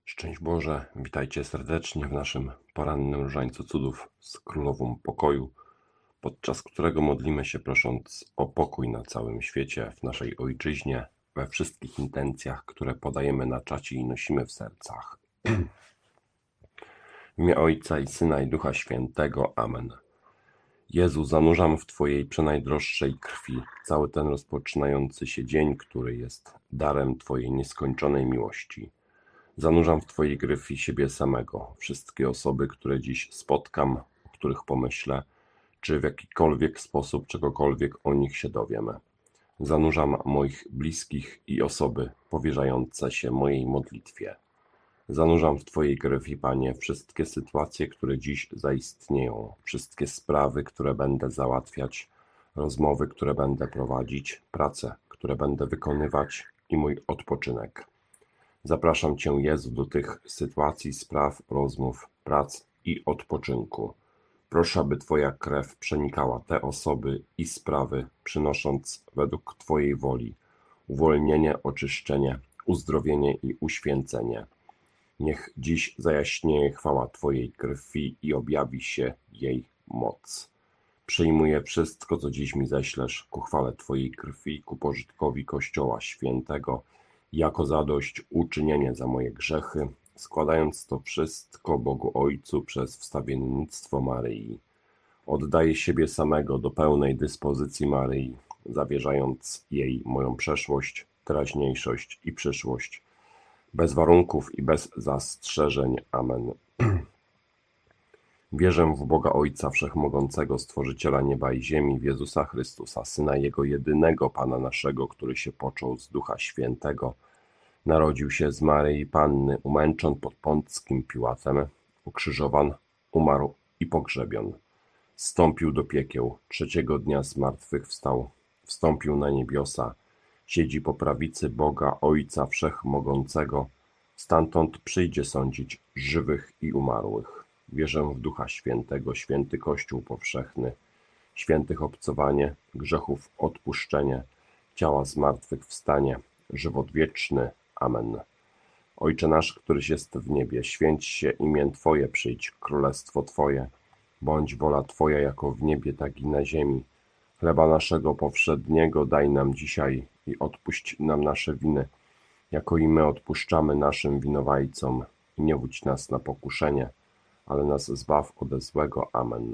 Szczęść Boże, witajcie serdecznie w naszym porannym różańcu cudów z Królową Pokoju, podczas którego modlimy się prosząc o pokój na całym świecie, w naszej Ojczyźnie, we wszystkich intencjach, które podajemy na czacie i nosimy w sercach. W imię Ojca i Syna i Ducha Świętego. Amen. Jezu, zanurzam w Twojej przenajdroższej krwi cały ten rozpoczynający się dzień, który jest darem Twojej nieskończonej miłości. Zanurzam w Twojej krwi siebie samego, wszystkie osoby, które dziś spotkam, o których pomyślę, czy w jakikolwiek sposób czegokolwiek o nich się dowiemy. Zanurzam moich bliskich i osoby powierzające się mojej modlitwie. Zanurzam w Twojej krwi, Panie, wszystkie sytuacje, które dziś zaistnieją, wszystkie sprawy, które będę załatwiać, rozmowy, które będę prowadzić, prace, które będę wykonywać i mój odpoczynek. Zapraszam Cię, Jezu, do tych sytuacji, spraw, rozmów, prac i odpoczynku. Proszę, aby Twoja krew przenikała te osoby i sprawy, przynosząc według Twojej woli uwolnienie, oczyszczenie, uzdrowienie i uświęcenie. Niech dziś zajaśnieje chwała Twojej krwi i objawi się jej moc. Przyjmuję wszystko, co dziś mi ześlesz ku chwale Twojej krwi, ku pożytkowi Kościoła Świętego, jako zadośćuczynienie za moje grzechy, składając to wszystko Bogu Ojcu przez wstawiennictwo Maryi. Oddaję siebie samego do pełnej dyspozycji Maryi, zawierzając jej moją przeszłość, teraźniejszość i przyszłość, bez warunków i bez zastrzeżeń. Amen. Wierzę w Boga Ojca Wszechmogącego, Stworzyciela nieba i ziemi, w Jezusa Chrystusa, Syna Jego jedynego, Pana naszego, który się począł z Ducha Świętego, narodził się z Maryi Panny, umęczon pod Pąckim Piłatem, ukrzyżowan, umarł i pogrzebion. Zstąpił do piekieł, trzeciego dnia zmartwychwstał, wstąpił na niebiosa, siedzi po prawicy Boga Ojca Wszechmogącego, stamtąd przyjdzie sądzić żywych i umarłych. Wierzę w Ducha Świętego, święty Kościół powszechny, świętych obcowanie, grzechów odpuszczenie, ciała zmartwychwstanie, żywot wieczny. Amen. Ojcze nasz, któryś jest w niebie, święć się imię Twoje, przyjdź królestwo Twoje, bądź wola Twoja jako w niebie, tak i na ziemi. Chleba naszego powszedniego daj nam dzisiaj i odpuść nam nasze winy, jako i my odpuszczamy naszym winowajcom. I nie wódź nas na pokuszenie, ale nas zbaw ode złego. Amen.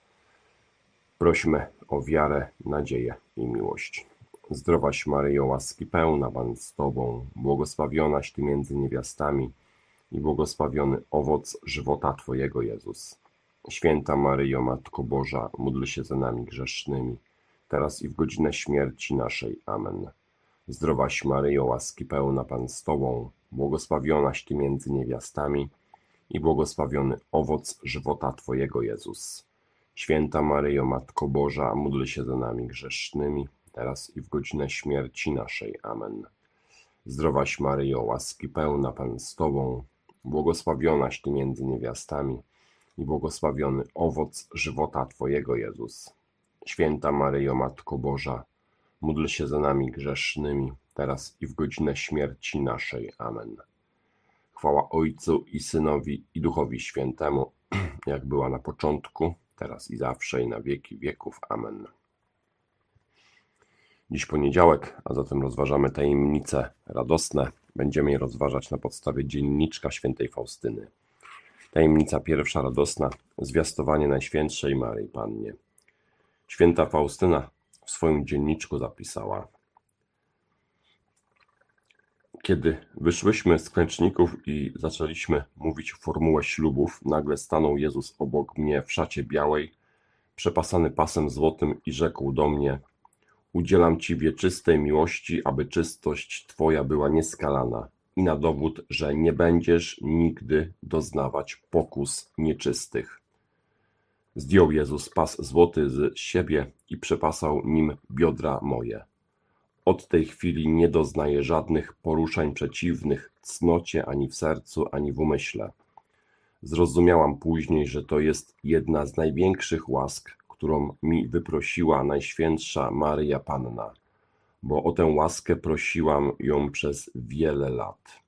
Prośmy o wiarę, nadzieję i miłość. Zdrowaś Maryjo, łaski pełna, Pan z Tobą, błogosławionaś Ty między niewiastami i błogosławiony owoc żywota Twojego, Jezus. Święta Maryjo, Matko Boża, módl się za nami grzesznymi, teraz i w godzinę śmierci naszej. Amen. Zdrowaś Maryjo, łaski pełna, Pan z Tobą, błogosławionaś Ty między niewiastami i błogosławiony owoc żywota Twojego, Jezus. Święta Maryjo, Matko Boża, módl się za nami grzesznymi, teraz i w godzinę śmierci naszej. Amen. Zdrowaś Maryjo, łaski pełna, Pan z Tobą, błogosławionaś Ty między niewiastami i błogosławiony owoc żywota Twojego, Jezus. Święta Maryjo, Matko Boża, módl się za nami grzesznymi, teraz i w godzinę śmierci naszej. Amen. Chwała Ojcu i Synowi i Duchowi Świętemu, jak była na początku, teraz i zawsze i na wieki wieków. Amen. Dziś poniedziałek, a zatem rozważamy tajemnice radosne. Będziemy je rozważać na podstawie dzienniczka świętej Faustyny. Tajemnica pierwsza radosna, zwiastowanie Najświętszej Maryi Pannie. Święta Faustyna w swoim dzienniczku zapisała: Kiedy wyszłyśmy z klęczników i zaczęliśmy mówić formułę ślubów, nagle stanął Jezus obok mnie w szacie białej, przepasany pasem złotym i rzekł do mnie: Udzielam Ci wieczystej miłości, aby czystość Twoja była nieskalana i na dowód, że nie będziesz nigdy doznawać pokus nieczystych. Zdjął Jezus pas złoty z siebie i przepasał nim biodra moje. Od tej chwili nie doznaję żadnych poruszań przeciwnych cnocie ani w sercu, ani w umyśle. Zrozumiałam później, że to jest jedna z największych łask, którą mi wyprosiła Najświętsza Maryja Panna, bo o tę łaskę prosiłam ją przez wiele lat.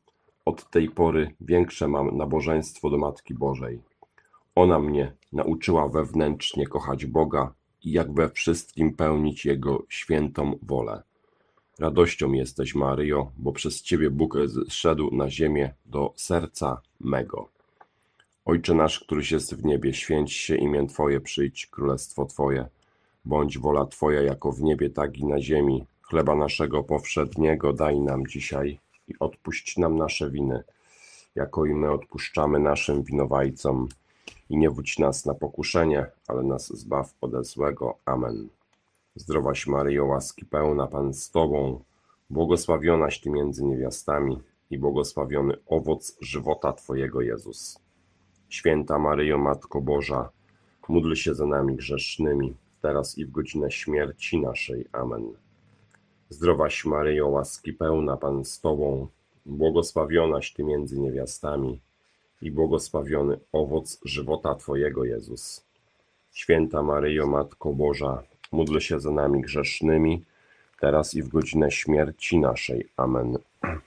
od tej pory większe mam nabożeństwo do Matki Bożej. Ona mnie nauczyła wewnętrznie kochać Boga i jak we wszystkim pełnić Jego świętą wolę. Radością jesteś, Maryjo, bo przez Ciebie Bóg zszedł na ziemię do serca mego. Ojcze nasz, któryś jest w niebie, święć się imię Twoje, przyjdź królestwo Twoje. Bądź wola Twoja jako w niebie, tak i na ziemi. Chleba naszego powszedniego daj nam dzisiaj i odpuść nam nasze winy, jako i my odpuszczamy naszym winowajcom. I nie wódź nas na pokuszenie, ale nas zbaw ode złego. Amen. Zdrowaś Maryjo, łaski pełna, Pan z Tobą, błogosławionaś Ty między niewiastami i błogosławiony owoc żywota Twojego, Jezus. Święta Maryjo, Matko Boża, módl się za nami grzesznymi, teraz i w godzinę śmierci naszej. Amen. Zdrowaś Maryjo, łaski pełna, Pan z Tobą, błogosławionaś Ty między niewiastami i błogosławiony owoc żywota Twojego, Jezus. Święta Maryjo, Matko Boża, módl się za nami grzesznymi, teraz i w godzinę śmierci naszej. Amen.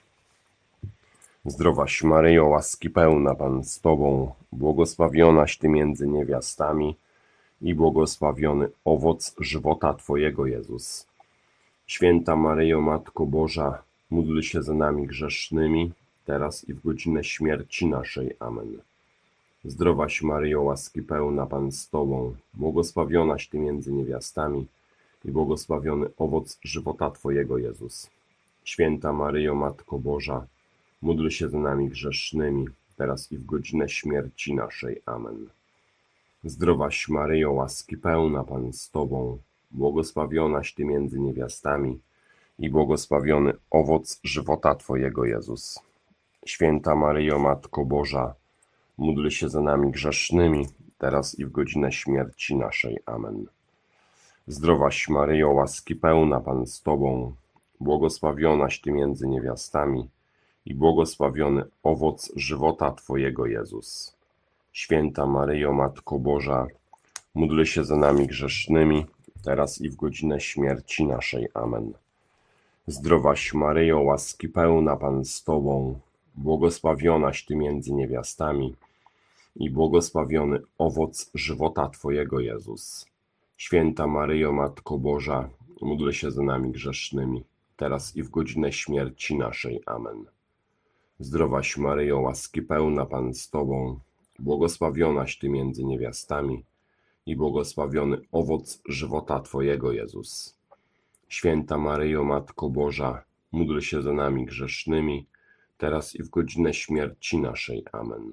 Zdrowaś Maryjo, łaski pełna, Pan z Tobą, błogosławionaś Ty między niewiastami i błogosławiony owoc żywota Twojego, Jezus. Święta Maryjo, Matko Boża, módl się za nami grzesznymi, teraz i w godzinę śmierci naszej. Amen. Zdrowaś Maryjo, łaski pełna, Pan z Tobą, błogosławionaś Ty między niewiastami i błogosławiony owoc żywota Twojego, Jezus. Święta Maryjo, Matko Boża, módl się za nami grzesznymi, teraz i w godzinę śmierci naszej. Amen. Zdrowaś Maryjo, łaski pełna, Pan z Tobą, błogosławionaś Ty między niewiastami i błogosławiony owoc żywota Twojego, Jezus. Święta Maryjo, Matko Boża, módl się za nami grzesznymi, teraz i w godzinę śmierci naszej. Amen. Zdrowaś Maryjo, łaski pełna, Pan z Tobą, błogosławionaś Ty między niewiastami i błogosławiony owoc żywota Twojego, Jezus. Święta Maryjo, Matko Boża, módl się za nami grzesznymi, teraz i w godzinę śmierci naszej. Amen. Zdrowaś Maryjo, łaski pełna, Pan z Tobą, błogosławionaś Ty między niewiastami i błogosławiony owoc żywota Twojego, Jezus. Święta Maryjo, Matko Boża, módl się za nami grzesznymi, teraz i w godzinę śmierci naszej. Amen. Zdrowaś Maryjo, łaski pełna, Pan z Tobą, błogosławionaś Ty między niewiastami i błogosławiony owoc żywota Twojego, Jezus. Święta Maryjo, Matko Boża, módl się za nami grzesznymi, teraz i w godzinę śmierci naszej. Amen.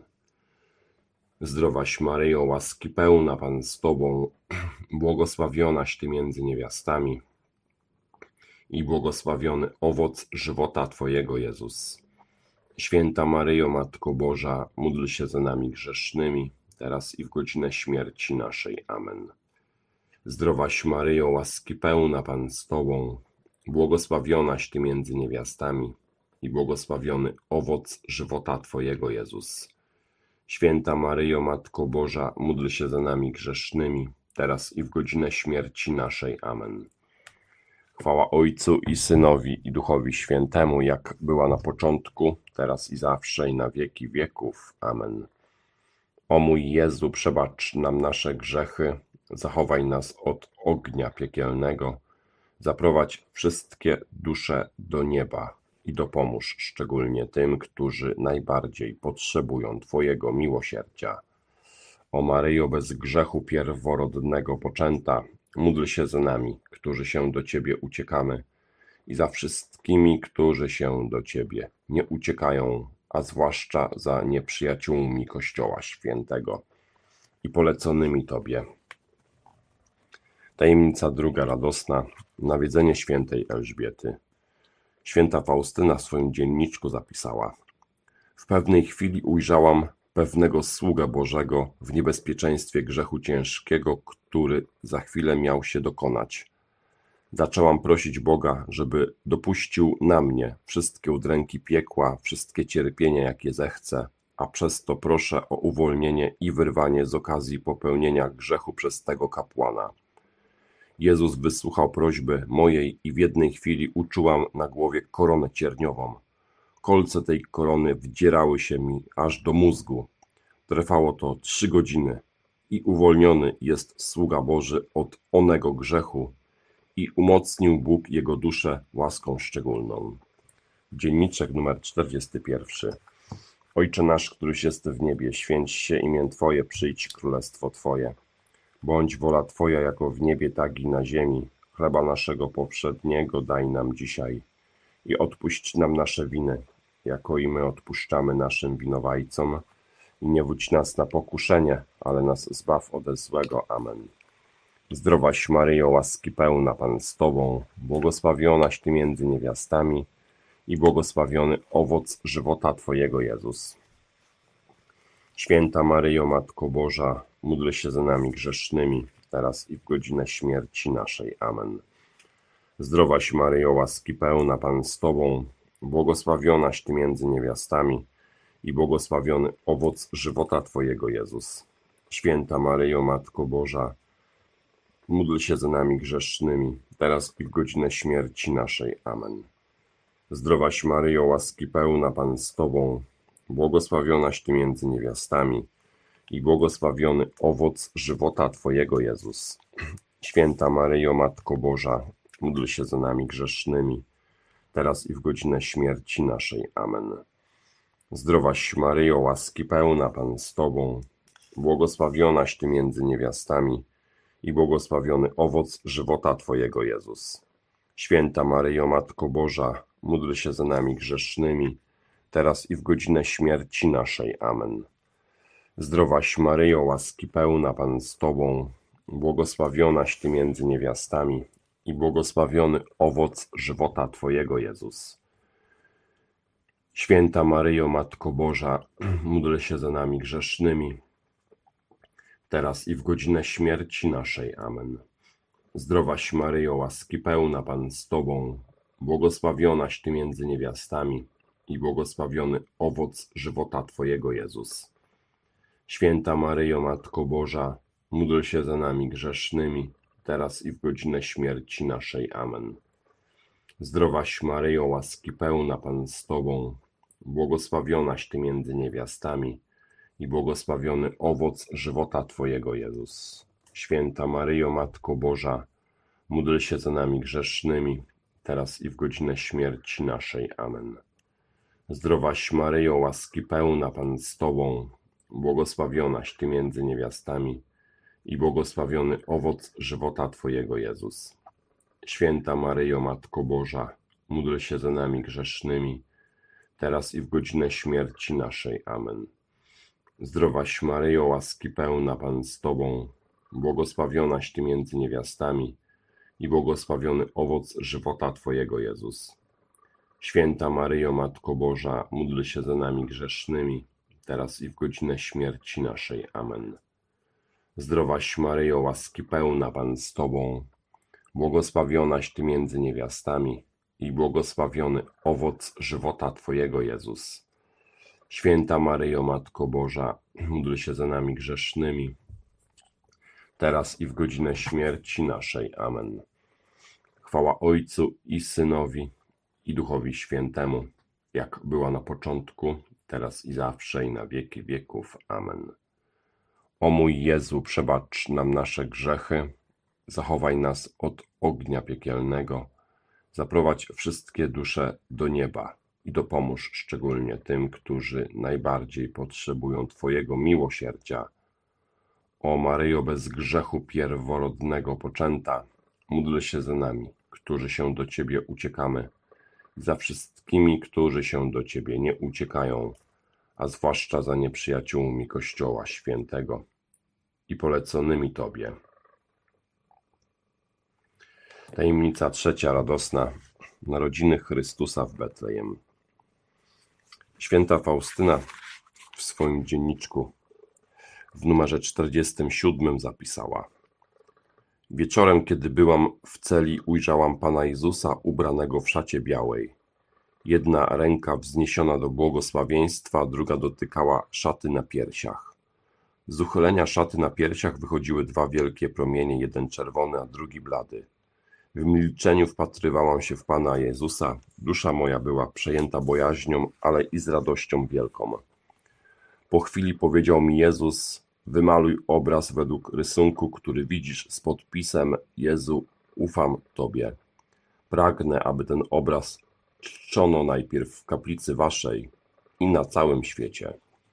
Zdrowaś Maryjo, łaski pełna, Pan z Tobą, błogosławionaś Ty między niewiastami i błogosławiony owoc żywota Twojego, Jezus. Święta Maryjo, Matko Boża, módl się za nami grzesznymi, teraz i w godzinę śmierci naszej. Amen. Zdrowaś Maryjo, łaski pełna, Pan z Tobą, błogosławionaś Ty między niewiastami i błogosławiony owoc żywota Twojego, Jezus. Święta Maryjo, Matko Boża, módl się za nami grzesznymi, teraz i w godzinę śmierci naszej. Amen. Chwała Ojcu i Synowi i Duchowi Świętemu, jak była na początku, teraz i zawsze, i na wieki wieków. Amen. O mój Jezu, przebacz nam nasze grzechy, zachowaj nas od ognia piekielnego, zaprowadź wszystkie dusze do nieba i dopomóż szczególnie tym, którzy najbardziej potrzebują Twojego miłosierdzia. O Maryjo, bez grzechu pierworodnego poczęta, módl się za nami, którzy się do Ciebie uciekamy, i za wszystkimi, którzy się do Ciebie nie uciekają, a zwłaszcza za nieprzyjaciółmi Kościoła Świętego i poleconymi Tobie. Tajemnica druga radosna. Nawiedzenie świętej Elżbiety. Święta Faustyna w swoim dzienniczku zapisała: w pewnej chwili ujrzałam pewnego sługę Bożego w niebezpieczeństwie grzechu ciężkiego, który za chwilę miał się dokonać. Zaczęłam prosić Boga, żeby dopuścił na mnie wszystkie udręki piekła, wszystkie cierpienia, jakie zechce, a przez to proszę o uwolnienie i wyrwanie z okazji popełnienia grzechu przez tego kapłana. Jezus wysłuchał prośby mojej i w jednej chwili uczułam na głowie koronę cierniową. kolce tej korony wdzierały się mi aż do mózgu. Trwało to 3 godziny i uwolniony jest sługa Boży od onego grzechu i umocnił Bóg jego duszę łaską szczególną. Dzienniczek numer 41. Ojcze nasz, któryś jest w niebie, święć się imię Twoje, przyjdź królestwo Twoje. Bądź wola Twoja jako w niebie, tak i na ziemi. Chleba naszego powszedniego daj nam dzisiaj i odpuść nam nasze winy, jako i my odpuszczamy naszym winowajcom. I nie wódź nas na pokuszenie, ale nas zbaw ode złego. Amen. Zdrowaś Maryjo, łaski pełna, Pan z Tobą, błogosławionaś Ty między niewiastami i błogosławiony owoc żywota Twojego, Jezus. Święta Maryjo, Matko Boża, módl się za nami grzesznymi, teraz i w godzinę śmierci naszej. Amen. Zdrowaś Maryjo, łaski pełna, Pan z Tobą, błogosławionaś Ty między niewiastami i błogosławiony owoc żywota Twojego, Jezus. Święta Maryjo, Matko Boża, módl się za nami grzesznymi, teraz i w godzinę śmierci naszej. Amen. Zdrowaś Maryjo, łaski pełna, Pan z Tobą, błogosławionaś Ty między niewiastami i błogosławiony owoc żywota Twojego, Jezus. Święta Maryjo, Matko Boża, módl się za nami grzesznymi, teraz i w godzinę śmierci naszej. Amen. Zdrowaś Maryjo, łaski pełna, Pan z Tobą, błogosławionaś Ty między niewiastami i błogosławiony owoc żywota Twojego, Jezus. Święta Maryjo, Matko Boża, módl się za nami grzesznymi, teraz i w godzinę śmierci naszej. Amen. Zdrowaś Maryjo, łaski pełna, Pan z Tobą, błogosławionaś Ty między niewiastami i błogosławiony owoc żywota Twojego, Jezus. Święta Maryjo, Matko Boża, módl się za nami grzesznymi, teraz i w godzinę śmierci naszej. Amen. Zdrowaś Maryjo, łaski pełna, Pan z Tobą, błogosławionaś Ty między niewiastami i błogosławiony owoc żywota Twojego, Jezus. Święta Maryjo, Matko Boża, módl się za nami grzesznymi, teraz i w godzinę śmierci naszej. Amen. Zdrowaś Maryjo, łaski pełna, Pan z Tobą, błogosławionaś Ty między niewiastami i błogosławiony owoc żywota Twojego, Jezus. Święta Maryjo, Matko Boża, módl się za nami grzesznymi, teraz i w godzinę śmierci naszej. Amen. Zdrowaś Maryjo, łaski pełna, Pan z Tobą, błogosławionaś Ty między niewiastami i błogosławiony owoc żywota Twojego, Jezus. Święta Maryjo, Matko Boża, módl się za nami grzesznymi, teraz i w godzinę śmierci naszej. Amen. Zdrowaś Maryjo, łaski pełna, Pan z Tobą, błogosławionaś Ty między niewiastami i błogosławiony owoc żywota Twojego, Jezus. Święta Maryjo, Matko Boża, módl się za nami grzesznymi, teraz i w godzinę śmierci naszej. Amen. Zdrowaś Maryjo, łaski pełna, Pan z Tobą, błogosławionaś Ty między niewiastami i błogosławiony owoc żywota Twojego, Jezus. Święta Maryjo, Matko Boża, módl się za nami grzesznymi, teraz i w godzinę śmierci naszej. Amen. Chwała Ojcu i Synowi, i Duchowi Świętemu, jak była na początku, teraz i zawsze, i na wieki wieków. Amen. O mój Jezu, przebacz nam nasze grzechy, zachowaj nas od ognia piekielnego, zaprowadź wszystkie dusze do nieba i dopomóż szczególnie tym, którzy najbardziej potrzebują Twojego miłosierdzia. O Maryjo, bez grzechu pierworodnego poczęta, módl się za nami, którzy się do Ciebie uciekamy, i za wszystkimi, którzy się do Ciebie nie uciekają, a zwłaszcza za nieprzyjaciółmi Kościoła Świętego i poleconymi Tobie. Tajemnica trzecia radosna. Narodziny Chrystusa w Betlejem. Święta Faustyna w swoim dzienniczku w numerze 47 zapisała: Wieczorem, kiedy byłam w celi, ujrzałam Pana Jezusa ubranego w szacie białej. Jedna ręka wzniesiona do błogosławieństwa, druga dotykała szaty na piersiach. Z uchylenia szaty na piersiach wychodziły dwa wielkie promienie, jeden czerwony, a drugi blady. W milczeniu wpatrywałam się w Pana Jezusa. Dusza moja była przejęta bojaźnią, ale i z radością wielką. Po chwili powiedział mi Jezus: wymaluj obraz według rysunku, który widzisz z podpisem: Jezu, ufam Tobie. Pragnę, aby ten obraz czczono najpierw w kaplicy Waszej i na całym świecie.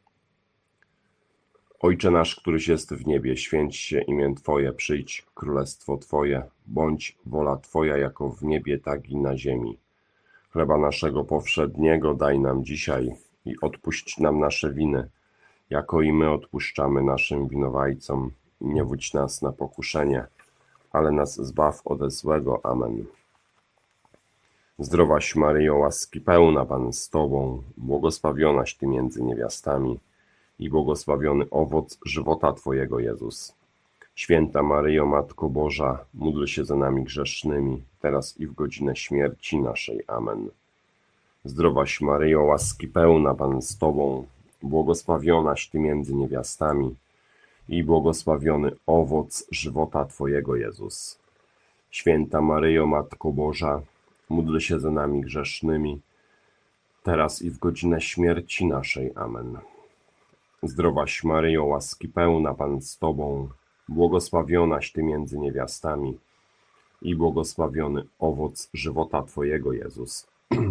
Ojcze nasz, któryś jest w niebie, święć się imię Twoje, przyjdź królestwo Twoje, bądź wola Twoja jako w niebie, tak i na ziemi. Chleba naszego powszedniego daj nam dzisiaj i odpuść nam nasze winy, jako i my odpuszczamy naszym winowajcom. I nie wódź nas na pokuszenie, ale nas zbaw ode złego. Amen. Zdrowaś Maryjo, łaski pełna, Pan z Tobą, błogosławionaś Ty między niewiastami i błogosławiony owoc żywota Twojego, Jezus. Święta Maryjo, Matko Boża, módl się za nami grzesznymi, teraz i w godzinę śmierci naszej. Amen. Zdrowaś Maryjo, łaski pełna, Pan z Tobą, błogosławionaś Ty między niewiastami i błogosławiony owoc żywota Twojego, Jezus. Święta Maryjo, Matko Boża, módl się za nami grzesznymi, teraz i w godzinę śmierci naszej. Amen. Zdrowaś Maryjo, łaski pełna, Pan z Tobą, błogosławionaś Ty między niewiastami i błogosławiony owoc żywota Twojego, Jezus.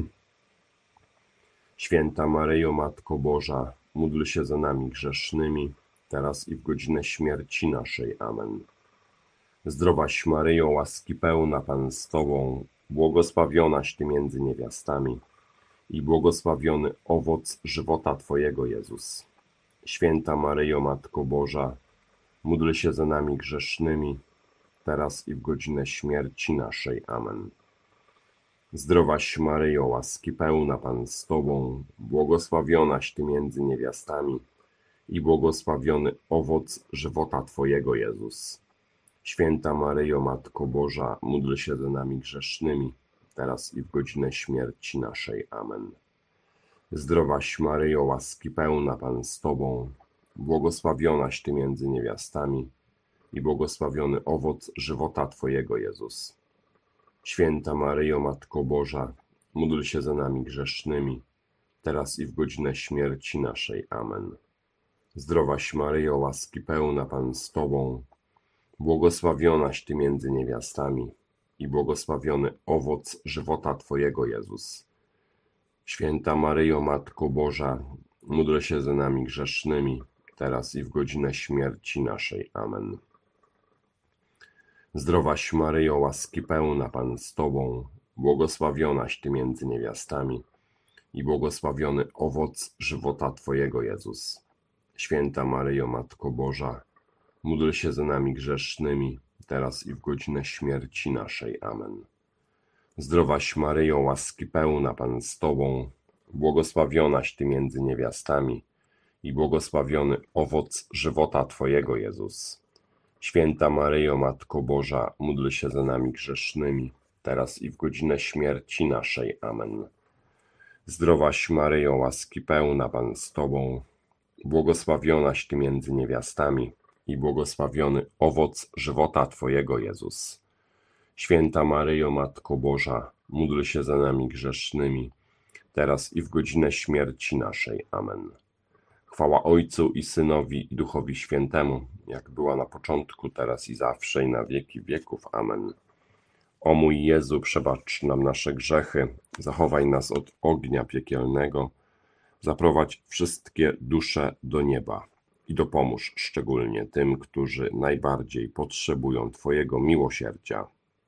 Święta Maryjo, Matko Boża, módl się za nami grzesznymi, teraz i w godzinę śmierci naszej. Amen. Zdrowaś Maryjo, łaski pełna, Pan z Tobą, błogosławionaś Ty między niewiastami i błogosławiony owoc żywota Twojego, Jezus. Święta Maryjo, Matko Boża, módl się za nami grzesznymi, teraz i w godzinę śmierci naszej. Amen. Zdrowaś Maryjo, łaski pełna, Pan z Tobą, błogosławionaś Ty między niewiastami i błogosławiony owoc żywota Twojego, Jezus. Święta Maryjo, Matko Boża, módl się za nami grzesznymi, teraz i w godzinę śmierci naszej. Amen. Zdrowaś Maryjo, łaski pełna, Pan z Tobą, błogosławionaś Ty między niewiastami i błogosławiony owoc żywota Twojego, Jezus. Święta Maryjo, Matko Boża, módl się za nami grzesznymi, teraz i w godzinę śmierci naszej. Amen. Zdrowaś Maryjo, łaski pełna, Pan z Tobą, błogosławionaś Ty między niewiastami i błogosławiony owoc żywota Twojego, Jezus. Święta Maryjo, Matko Boża, módl się za nami grzesznymi, teraz i w godzinę śmierci naszej. Amen. Zdrowaś Maryjo, łaski pełna, Pan z Tobą, błogosławionaś Ty między niewiastami i błogosławiony owoc żywota Twojego, Jezus. Święta Maryjo, Matko Boża, módl się za nami grzesznymi, teraz i w godzinę śmierci naszej. Amen. Zdrowaś Maryjo, łaski pełna, Pan z Tobą, błogosławionaś Ty między niewiastami i błogosławiony owoc żywota Twojego, Jezus. Święta Maryjo, Matko Boża, módl się za nami grzesznymi, teraz i w godzinę śmierci naszej. Amen. Zdrowaś Maryjo, łaski pełna, Pan z Tobą, błogosławionaś Ty między niewiastami i błogosławiony owoc żywota Twojego, Jezus. Święta Maryjo, Matko Boża, módl się za nami grzesznymi, teraz i w godzinę śmierci naszej. Amen. Chwała Ojcu i Synowi i Duchowi Świętemu, jak była na początku, teraz i zawsze, i na wieki wieków. Amen. O mój Jezu, przebacz nam nasze grzechy, zachowaj nas od ognia piekielnego, zaprowadź wszystkie dusze do nieba i dopomóż szczególnie tym, którzy najbardziej potrzebują Twojego miłosierdzia.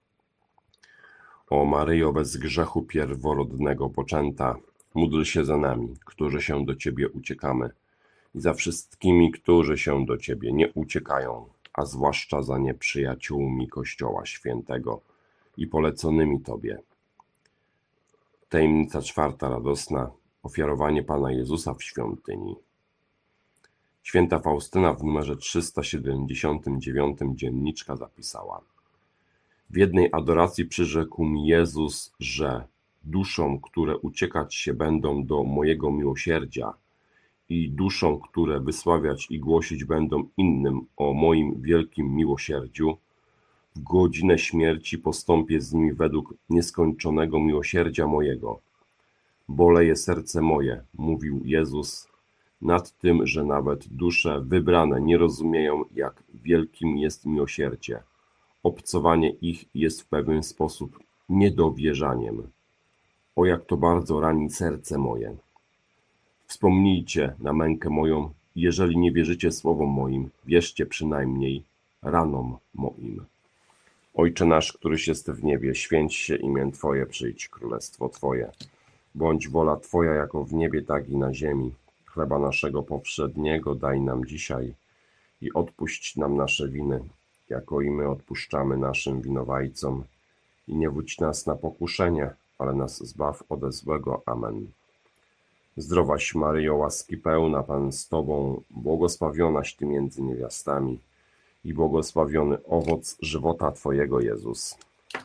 O Maryjo, bez grzechu pierworodnego poczęta, módl się za nami, którzy się do Ciebie uciekamy, i za wszystkimi, którzy się do Ciebie nie uciekają, a zwłaszcza za nieprzyjaciółmi Kościoła Świętego i poleconymi Tobie. Tajemnica czwarta radosna. Ofiarowanie Pana Jezusa w świątyni. Święta Faustyna w numerze 379 dzienniczka zapisała: w jednej adoracji przyrzekł mi Jezus, że duszom, które uciekać się będą do mojego miłosierdzia i duszom, które wysławiać i głosić będą innym o moim wielkim miłosierdziu, w godzinę śmierci postąpię z nimi według nieskończonego miłosierdzia mojego. Boleje serce moje, mówił Jezus, nad tym, że nawet dusze wybrane nie rozumieją, jak wielkim jest miłosierdzie. Obcowanie ich jest w pewien sposób niedowierzaniem. O, jak to bardzo rani serce moje. Wspomnijcie na mękę moją, jeżeli nie wierzycie słowom moim, wierzcie przynajmniej ranom moim. Ojcze nasz, któryś jest w niebie, święć się imię Twoje, przyjdź królestwo Twoje. Bądź wola Twoja jako w niebie, tak i na ziemi. Chleba naszego powszedniego daj nam dzisiaj i odpuść nam nasze winy, jako i my odpuszczamy naszym winowajcom. I nie wódź nas na pokuszenie, ale nas zbaw ode złego. Amen. Zdrowaś Maryjo, łaski pełna, Pan z Tobą, błogosławionaś Ty między niewiastami i błogosławiony owoc żywota Twojego, Jezus.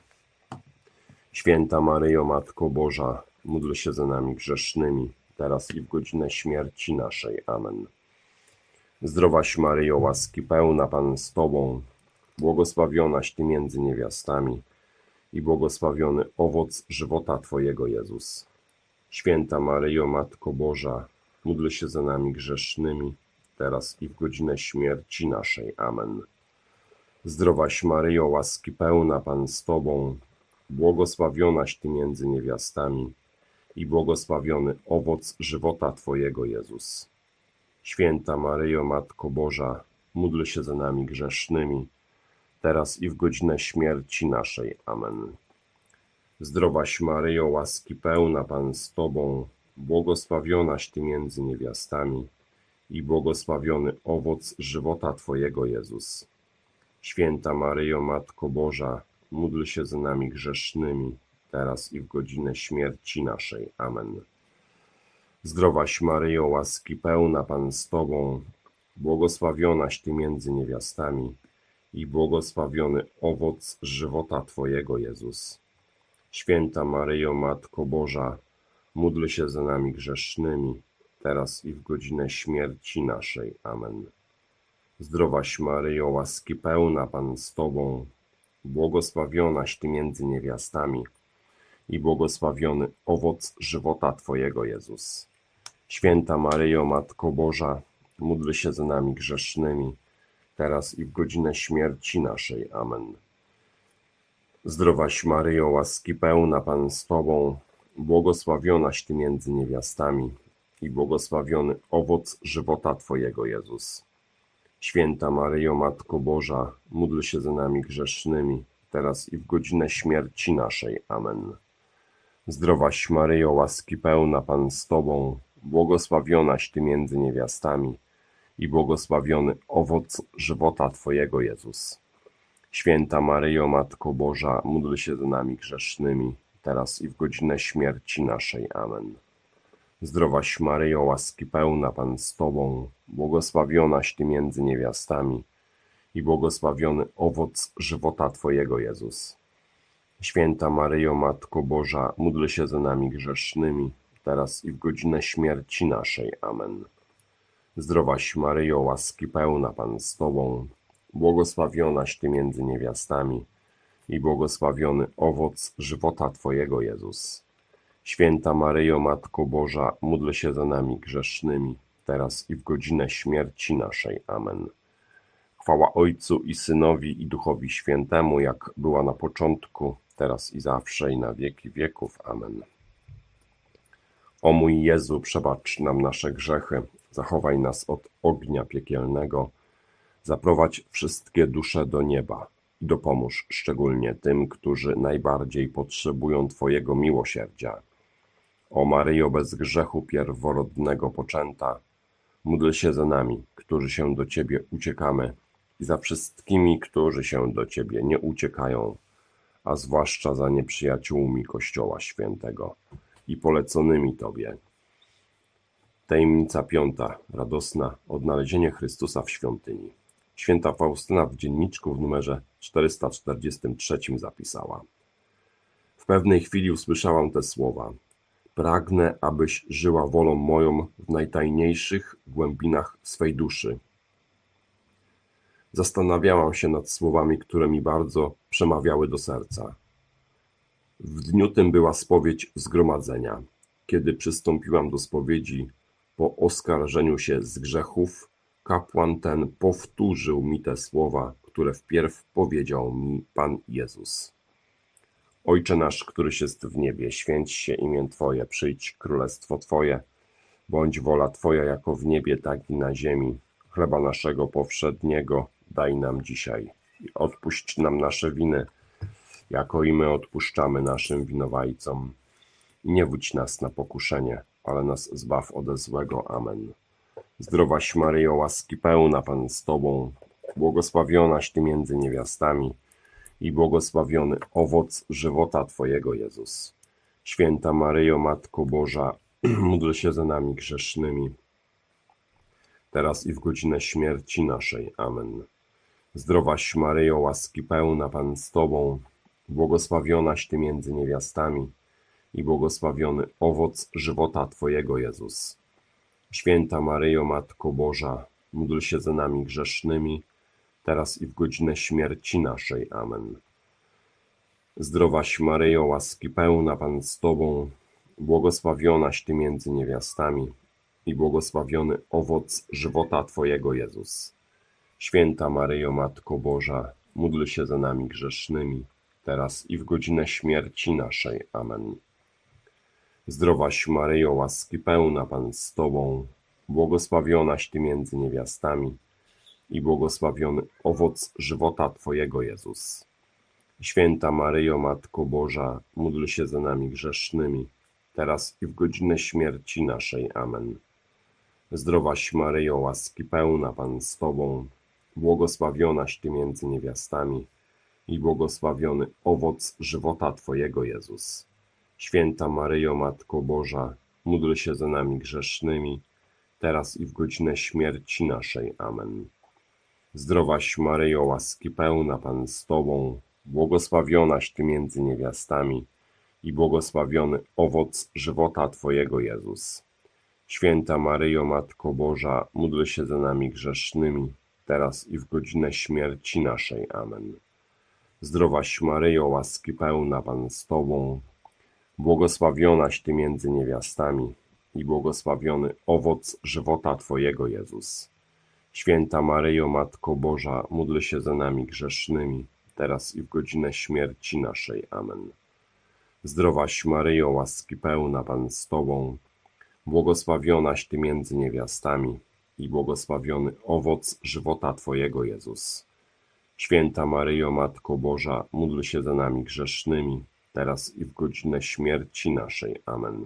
Święta Maryjo, Matko Boża, módl się za nami grzesznymi, teraz i w godzinę śmierci naszej. Amen. Zdrowaś Maryjo, łaski pełna, Pan z Tobą, błogosławionaś Ty między niewiastami i błogosławiony owoc żywota Twojego, Jezus. Święta Maryjo, Matko Boża, módl się za nami grzesznymi, teraz i w godzinę śmierci naszej. Amen. Zdrowaś Maryjo, łaski pełna, Pan z Tobą, błogosławionaś Ty między niewiastami i błogosławiony owoc żywota Twojego, Jezus. Święta Maryjo, Matko Boża, módl się za nami grzesznymi, teraz i w godzinę śmierci naszej. Amen. Zdrowaś Maryjo, łaski pełna, Pan z Tobą, błogosławionaś Ty między niewiastami i błogosławiony owoc żywota Twojego, Jezus. Święta Maryjo, Matko Boża, módl się za nami grzesznymi, teraz i w godzinę śmierci naszej. Amen. Zdrowaś Maryjo, łaski pełna, Pan z Tobą, błogosławionaś Ty między niewiastami i błogosławiony owoc żywota Twojego, Jezus. Święta Maryjo, Matko Boża, módl się za nami grzesznymi, teraz i w godzinę śmierci naszej. Amen. Zdrowaś Maryjo, łaski pełna, Pan z Tobą, błogosławionaś Ty między niewiastami i błogosławiony owoc żywota Twojego, Jezus. Święta Maryjo, Matko Boża, módl się za nami grzesznymi, teraz i w godzinę śmierci naszej. Amen. Zdrowaś Maryjo, łaski pełna, Pan z Tobą, błogosławionaś Ty między niewiastami i błogosławiony owoc żywota Twojego, Jezus. Święta Maryjo, Matko Boża, módl się za nami grzesznymi, teraz i w godzinę śmierci naszej. Amen. Zdrowaś Maryjo, łaski pełna, Pan z Tobą, błogosławionaś Ty między niewiastami i błogosławiony owoc żywota Twojego, Jezus. Święta Maryjo, Matko Boża, módl się za nami grzesznymi, teraz i w godzinę śmierci naszej. Amen. Zdrowaś Maryjo, łaski pełna, Pan z Tobą, błogosławionaś Ty między niewiastami i błogosławiony owoc żywota Twojego, Jezus. Święta Maryjo, Matko Boża, módl się za nami grzesznymi, teraz i w godzinę śmierci naszej. Amen. Zdrowaś Maryjo, łaski pełna, Pan z Tobą, błogosławionaś Ty między niewiastami i błogosławiony owoc żywota Twojego, Jezus. Święta Maryjo, Matko Boża, módl się za nami grzesznymi, teraz i w godzinę śmierci naszej. Amen. Chwała Ojcu i Synowi i Duchowi Świętemu, jak była na początku, teraz i zawsze i na wieki wieków. Amen. O mój Jezu, przebacz nam nasze grzechy, zachowaj nas od ognia piekielnego, zaprowadź wszystkie dusze do nieba i dopomóż szczególnie tym, którzy najbardziej potrzebują Twojego miłosierdzia. O Maryjo, bez grzechu pierworodnego poczęta, módl się za nami, którzy się do Ciebie uciekamy, i za wszystkimi, którzy się do Ciebie nie uciekają, a zwłaszcza za nieprzyjaciółmi Kościoła Świętego i poleconymi Tobie. Tajemnica 5. Radosna. Odnalezienie Chrystusa w świątyni. Święta Faustyna w dzienniczku w numerze 443 zapisała: W pewnej chwili usłyszałam te słowa: pragnę, abyś żyła wolą moją w najtajniejszych głębinach swej duszy. Zastanawiałam się nad słowami, które mi bardzo przemawiały do serca. W dniu tym była spowiedź zgromadzenia. Kiedy przystąpiłam do spowiedzi po oskarżeniu się z grzechów, kapłan ten powtórzył mi te słowa, które wpierw powiedział mi Pan Jezus. Ojcze nasz, któryś jest w niebie, święć się imię Twoje, przyjdź królestwo Twoje, bądź wola Twoja jako w niebie, tak i na ziemi. Chleba naszego powszedniego daj nam dzisiaj i odpuść nam nasze winy, jako i my odpuszczamy naszym winowajcom. I nie wódź nas na pokuszenie, ale nas zbaw ode złego. Amen. Zdrowaś Maryjo, łaski pełna, Pan z Tobą, błogosławionaś Ty między niewiastami i błogosławiony owoc żywota Twojego, Jezus. Święta Maryjo, Matko Boża, módl się za nami grzesznymi, teraz i w godzinę śmierci naszej. Amen. Zdrowaś Maryjo, łaski pełna, Pan z Tobą, błogosławionaś Ty między niewiastami i błogosławiony owoc żywota Twojego, Jezus. Święta Maryjo, Matko Boża, módl się za nami grzesznymi, teraz i w godzinę śmierci naszej. Amen. Zdrowaś Maryjo, łaski pełna, Pan z Tobą, błogosławionaś Ty między niewiastami i błogosławiony owoc żywota Twojego, Jezus. Święta Maryjo, Matko Boża, módl się za nami grzesznymi, teraz i w godzinę śmierci naszej. Amen. Zdrowaś Maryjo, łaski pełna, Pan z Tobą, błogosławionaś Ty między niewiastami i błogosławiony owoc żywota Twojego, Jezus. Święta Maryjo, Matko Boża, módl się za nami grzesznymi, teraz i w godzinę śmierci naszej. Amen. Zdrowaś Maryjo, łaski pełna, Pan z Tobą, błogosławionaś Ty między niewiastami i błogosławiony owoc żywota Twojego, Jezus. Święta Maryjo, Matko Boża, módl się za nami grzesznymi, teraz i w godzinę śmierci naszej. Amen. Zdrowaś Maryjo, łaski pełna, Pan z Tobą, błogosławionaś Ty między niewiastami i błogosławiony owoc żywota Twojego, Jezus. Święta Maryjo, Matko Boża, módl się za nami grzesznymi, teraz i w godzinę śmierci naszej. Amen. Zdrowaś Maryjo, łaski pełna, Pan z Tobą, błogosławionaś Ty między niewiastami i błogosławiony owoc żywota Twojego, Jezus. Święta Maryjo, Matko Boża, módl się za nami grzesznymi, teraz i w godzinę śmierci naszej. Amen. Zdrowaś Maryjo, łaski pełna, Pan z Tobą, błogosławionaś Ty między niewiastami i błogosławiony owoc żywota Twojego, Jezus. Święta Maryjo, Matko Boża, módl się za nami grzesznymi, teraz i w godzinę śmierci naszej. Amen.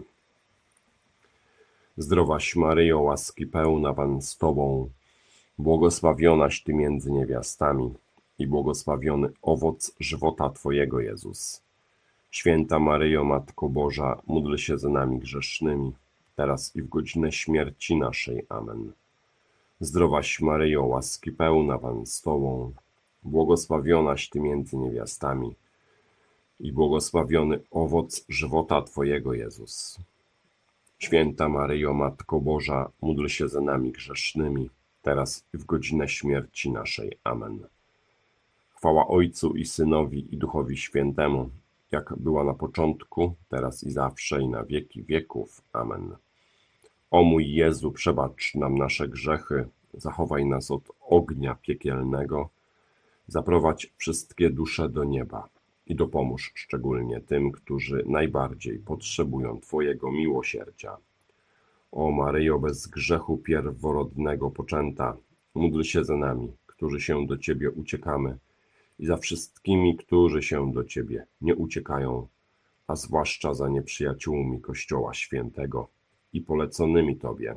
Zdrowaś Maryjo, łaski pełna, Pan z Tobą, błogosławionaś Ty między niewiastami i błogosławiony owoc żywota Twojego, Jezus. Święta Maryjo, Matko Boża, módl się za nami grzesznymi, teraz i w godzinę śmierci naszej. Amen. Zdrowaś Maryjo, łaski pełna, Pan z Tobą, błogosławionaś Ty między niewiastami i błogosławiony owoc żywota Twojego, Jezus. Święta Maryjo, Matko Boża, módl się za nami grzesznymi, teraz i w godzinę śmierci naszej. Amen. Chwała Ojcu i Synowi i Duchowi Świętemu, jak była na początku, teraz i zawsze i na wieki wieków. Amen. O mój Jezu, przebacz nam nasze grzechy, zachowaj nas od ognia piekielnego, zaprowadź wszystkie dusze do nieba i dopomóż szczególnie tym, którzy najbardziej potrzebują Twojego miłosierdzia. O Maryjo, bez grzechu pierworodnego poczęta, módl się za nami, którzy się do Ciebie uciekamy, i za wszystkimi, którzy się do Ciebie nie uciekają, a zwłaszcza za nieprzyjaciółmi Kościoła Świętego i poleconymi Tobie.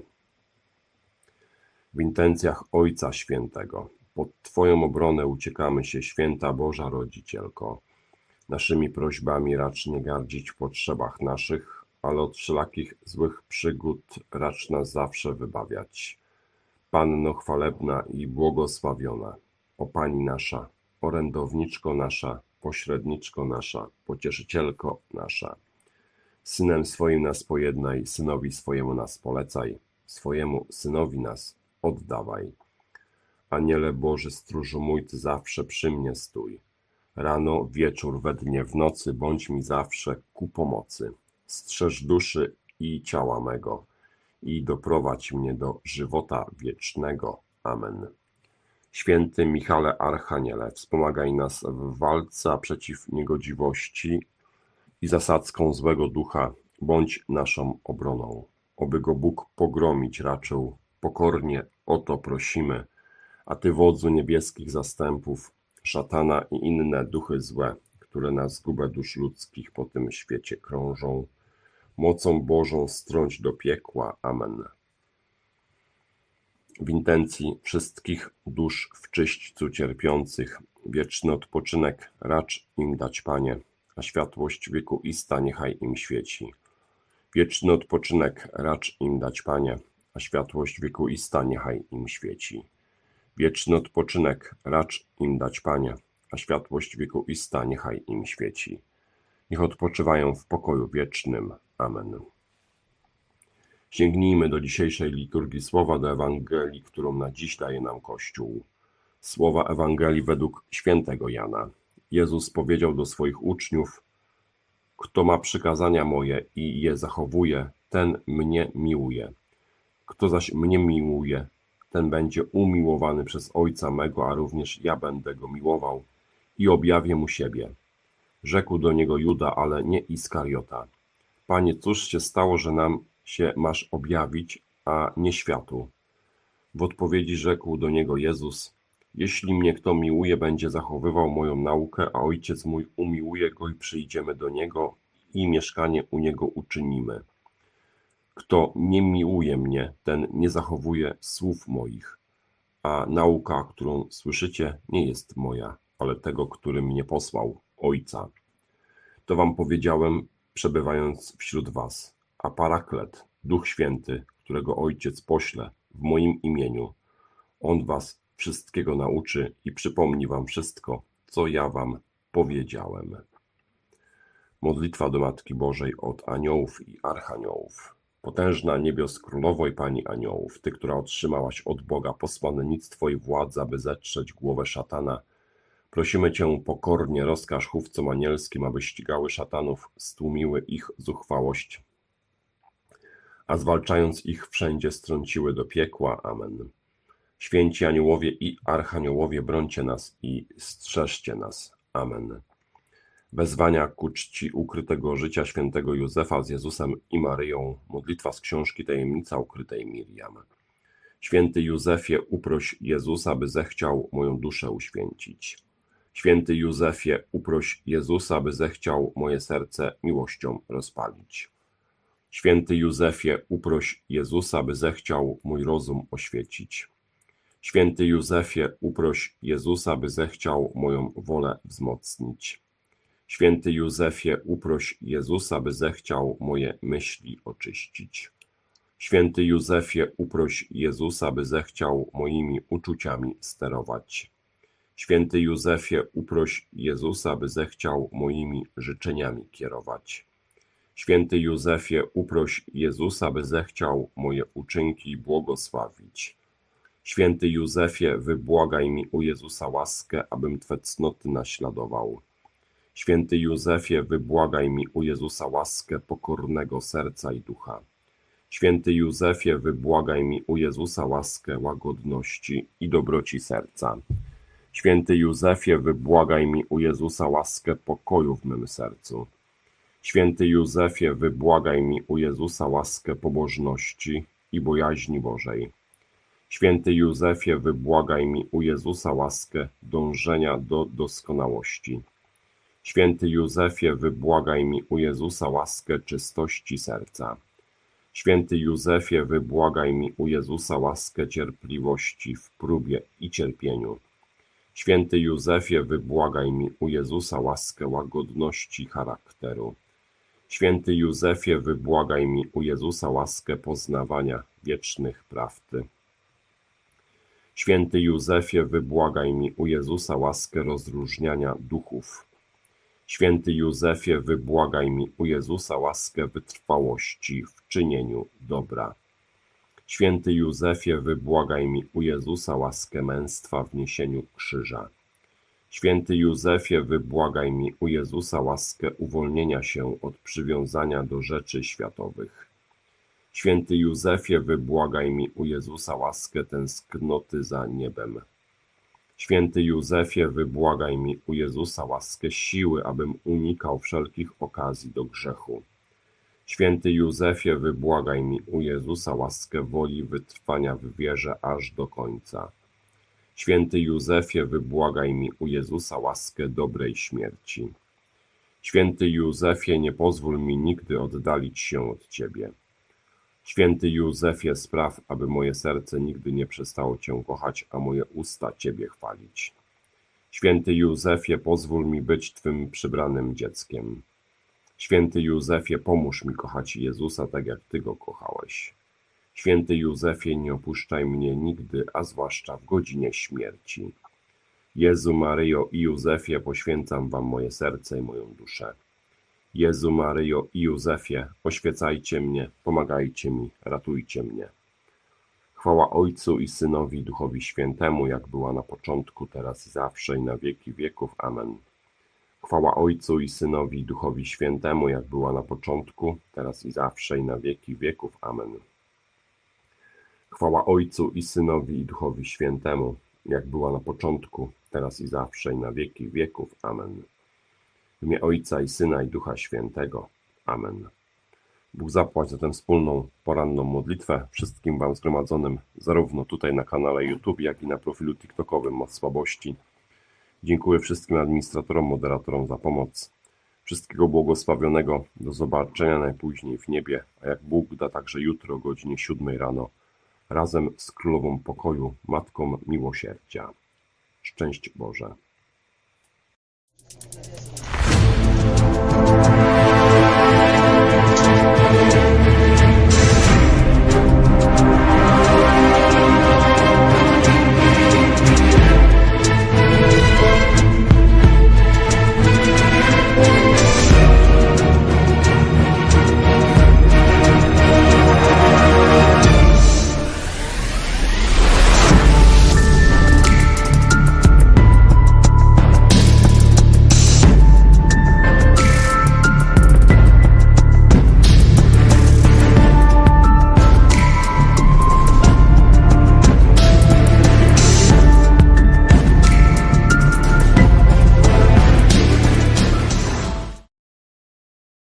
W intencjach Ojca Świętego, pod Twoją obronę uciekamy się, Święta Boża Rodzicielko. Naszymi prośbami racz nie gardzić w potrzebach naszych, ale od wszelakich złych przygód racz nas zawsze wybawiać. Panno chwalebna i błogosławiona, o Pani nasza, orędowniczko nasza, pośredniczko nasza, pocieszycielko nasza. Synem swoim nas pojednaj, synowi swojemu nas polecaj, swojemu synowi nas oddawaj. Aniele Boży, stróżu mój, Ty zawsze przy mnie stój. Rano, wieczór, we dnie, w nocy, bądź mi zawsze ku pomocy. Strzeż duszy i ciała mego i doprowadź mnie do żywota wiecznego. Amen. Święty Michale Archaniele, wspomagaj nas w walce przeciw niegodziwości i zasadzką złego ducha, bądź naszą obroną. Oby go Bóg pogromić raczył, pokornie o to prosimy, a Ty, wodzu niebieskich zastępów, szatana i inne duchy złe, które na zgubę dusz ludzkich po tym świecie krążą, mocą Bożą strąć do piekła. Amen. W intencji wszystkich dusz w czyśćcu cierpiących, wieczny odpoczynek racz im dać, Panie, a światłość wiekuista niechaj im świeci. Wieczny odpoczynek racz im dać, Panie, a światłość wiekuista niechaj im świeci. Wieczny odpoczynek racz im dać, Panie, a światłość wiekuista niechaj im świeci. Niech odpoczywają w pokoju wiecznym. Amen. Sięgnijmy do dzisiejszej liturgii słowa, do Ewangelii, którą na dziś daje nam Kościół. Słowa Ewangelii według świętego Jana. Jezus powiedział do swoich uczniów: kto ma przykazania moje i je zachowuje, ten mnie miłuje. Kto zaś mnie miłuje, ten będzie umiłowany przez Ojca mego, a również ja będę go miłował i objawię mu siebie. Rzekł do niego Juda, ale nie Iskariota: Panie, cóż się stało, że nam się masz objawić, a nie światu? W odpowiedzi rzekł do niego Jezus: jeśli mnie kto miłuje, będzie zachowywał moją naukę, a Ojciec mój umiłuje go i przyjdziemy do niego i mieszkanie u niego uczynimy. Kto nie miłuje mnie, ten nie zachowuje słów moich, a nauka, którą słyszycie, nie jest moja, ale tego, który mnie posłał, Ojca. To wam powiedziałem, przebywając wśród was, a Paraklet, Duch Święty, którego Ojciec pośle w moim imieniu, On was wszystkiego nauczy i przypomni wam wszystko, co ja wam powiedziałem. Modlitwa do Matki Bożej od aniołów i archaniołów. Potężna niebios królowo i Pani aniołów, Ty, która otrzymałaś od Boga posłannictwo i władzę, aby zetrzeć głowę szatana, prosimy Cię pokornie, rozkaż chówcom anielskim, aby ścigały szatanów, stłumiły ich zuchwałość, a zwalczając ich wszędzie strąciły do piekła. Amen. Święci aniołowie i archaniołowie, brońcie nas i strzeżcie nas. Amen. Wezwania ku czci ukrytego życia świętego Józefa z Jezusem i Maryją. Modlitwa z książki Tajemnica ukrytej Miriam. Święty Józefie, uproś Jezusa, by zechciał moją duszę uświęcić. Święty Józefie, uproś Jezusa, by zechciał moje serce miłością rozpalić. Święty Józefie, uproś Jezusa, by zechciał mój rozum oświecić. Święty Józefie, uproś Jezusa, by zechciał moją wolę wzmocnić. Święty Józefie, uproś Jezusa, by zechciał moje myśli oczyścić. Święty Józefie, uproś Jezusa, by zechciał moimi uczuciami sterować. Święty Józefie, uproś Jezusa, by zechciał moimi życzeniami kierować. Święty Józefie, uproś Jezusa, by zechciał moje uczynki błogosławić. Święty Józefie, wybłagaj mi u Jezusa łaskę, abym Twe cnoty naśladował. Święty Józefie, wybłagaj mi u Jezusa łaskę pokornego serca i ducha. Święty Józefie, wybłagaj mi u Jezusa łaskę łagodności i dobroci serca. Święty Józefie, wybłagaj mi u Jezusa łaskę pokoju w mym sercu. Święty Józefie, wybłagaj mi u Jezusa łaskę pobożności i bojaźni Bożej. Święty Józefie, wybłagaj mi u Jezusa łaskę dążenia do doskonałości. Święty Józefie, wybłagaj mi u Jezusa łaskę czystości serca. Święty Józefie, wybłagaj mi u Jezusa łaskę cierpliwości w próbie i cierpieniu. Święty Józefie, wybłagaj mi u Jezusa łaskę łagodności charakteru. Święty Józefie, wybłagaj mi u Jezusa łaskę poznawania wiecznych prawd. Święty Józefie, wybłagaj mi u Jezusa łaskę rozróżniania duchów. Święty Józefie, wybłagaj mi u Jezusa łaskę wytrwałości w czynieniu dobra. Święty Józefie, wybłagaj mi u Jezusa łaskę męstwa w niesieniu krzyża. Święty Józefie, wybłagaj mi u Jezusa łaskę uwolnienia się od przywiązania do rzeczy światowych. Święty Józefie, wybłagaj mi u Jezusa łaskę tęsknoty za niebem. Święty Józefie, wybłagaj mi u Jezusa łaskę siły, abym unikał wszelkich okazji do grzechu. Święty Józefie, wybłagaj mi u Jezusa łaskę woli wytrwania w wierze aż do końca. Święty Józefie, wybłagaj mi u Jezusa łaskę dobrej śmierci. Święty Józefie, nie pozwól mi nigdy oddalić się od Ciebie. Święty Józefie, spraw, aby moje serce nigdy nie przestało Cię kochać, a moje usta Ciebie chwalić. Święty Józefie, pozwól mi być Twym przybranym dzieckiem. Święty Józefie, pomóż mi kochać Jezusa tak, jak Ty Go kochałeś. Święty Józefie, nie opuszczaj mnie nigdy, a zwłaszcza w godzinie śmierci. Jezu, Maryjo i Józefie, poświęcam Wam moje serce i moją duszę. Jezu, Maryjo i Józefie, oświecajcie mnie, pomagajcie mi, ratujcie mnie. Chwała Ojcu i Synowi i Duchowi Świętemu, jak była na początku, teraz i zawsze, i na wieki wieków. Amen. Chwała Ojcu i Synowi i Duchowi Świętemu, jak była na początku, teraz i zawsze, i na wieki wieków. Amen. Chwała Ojcu i Synowi i Duchowi Świętemu, jak była na początku, teraz i zawsze, i na wieki wieków. Amen. W imię Ojca i Syna i Ducha Świętego. Amen. Bóg zapłać za tę wspólną poranną modlitwę wszystkim Wam zgromadzonym, zarówno tutaj na kanale YouTube, jak i na profilu TikTokowym Moc Słabości. Dziękuję wszystkim administratorom, moderatorom za pomoc. Wszystkiego błogosławionego. Do zobaczenia najpóźniej w niebie, a jak Bóg da, także jutro o godzinie 7 rano, razem z Królową Pokoju, Matką Miłosierdzia. Szczęść Boże.